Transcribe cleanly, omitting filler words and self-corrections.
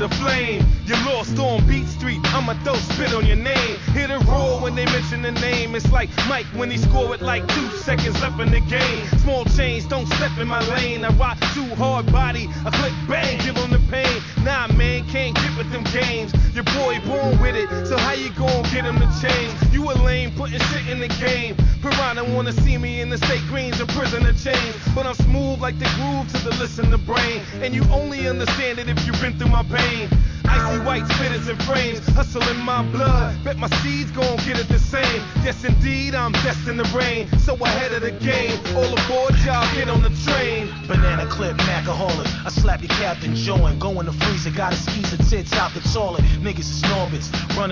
the flame. You're lost on Beat Street, I'ma throw spit on your name. Hit a roll when they mention the name. It's like Mike when he score with like 2 seconds left in the game. Small change, don't step in my lane. I rock too hard body, I click bang, give them the pain. Nah man, can't get with them games. Your boy born with it, so how you gon' get him to change? You a lame, putting shit in the game. Piranha wanna see me in the state greens or prison or chains, but I'm smooth like the groove to the listener brain, and you only understand it if you've been through my pain. Icy white spitters and frames, hustle in my blood. Bet my seeds gon' get it the same. Yes indeed, I'm destined to reign, so ahead of the game. All aboard, y'all get on the train. Banana clip, Macaholic. I slap your Captain Joe and go in the freezer. Got a skeezer tits out the toilet. Niggas is Norbits, running